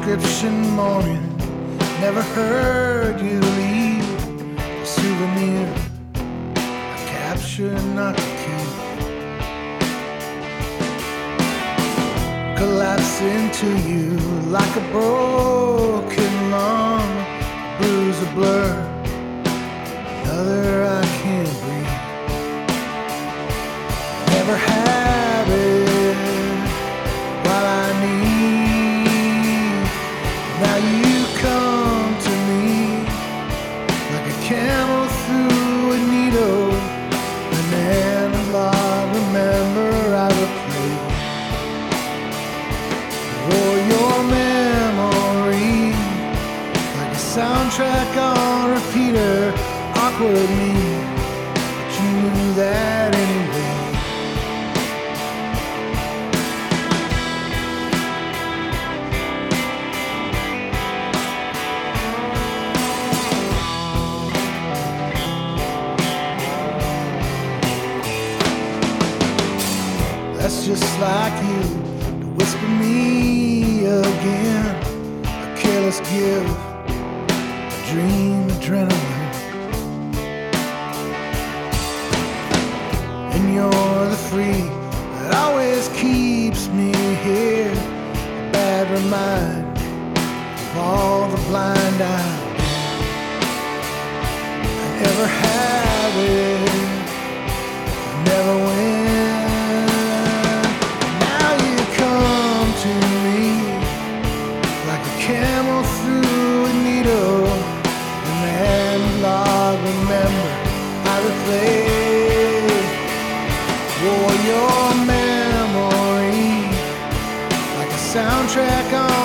prescription morning. Never heard you leave a souvenir, a capture not to keep. Collapse into you like a broken lung, a bruise, a blur, another I can't breathe. Never have it while I need. Now you come to me like a camel through a needle, an analog remember I replay. For your memory, like a soundtrack on repeater, awkward me, but you knew that anyway. That's just like you to whisper me again, a careless give, a dream adrenaline. And you're the free that always keeps me here, a bad reminder of all the blind I've been. I never have it, I never win. Camel through a needle, an analog remember I replay. For your memory, like a soundtrack on